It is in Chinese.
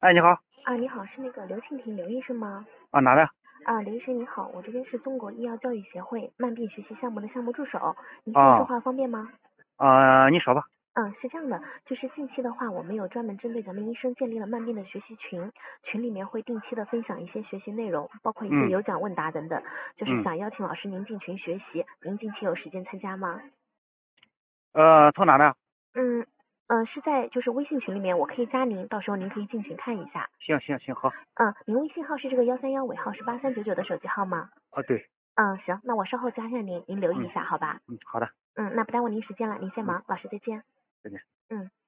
哎，你好。 你好，是那个刘庆婷刘医生吗？ 啊，哪的？ 刘医生你好，我这边是中国医药教育协会慢病学习项目的项目助手，您现在说哦。 话方便吗？ 你说吧。 是这样的，就是近期的话，我们有专门针对咱们医生建立了慢病的学习群，群里面会定期的分享一些学习内容，包括一些嗯有奖问答等等，就是嗯。 想邀请老师您进群学习，您近期有时间参加吗？ 从哪的？ 嗯是在就是微信群里面，我可以加您，到时候您可以进群看一下。 行行行，好。 您微信号是这个131尾号是8399的手机号吗？ 对。 行，那我稍后加一下您，您留意一嗯下，好吧？ 好的。 那不耽误您时间了，您先嗯， 忙，老师再见。 再见。 嗯。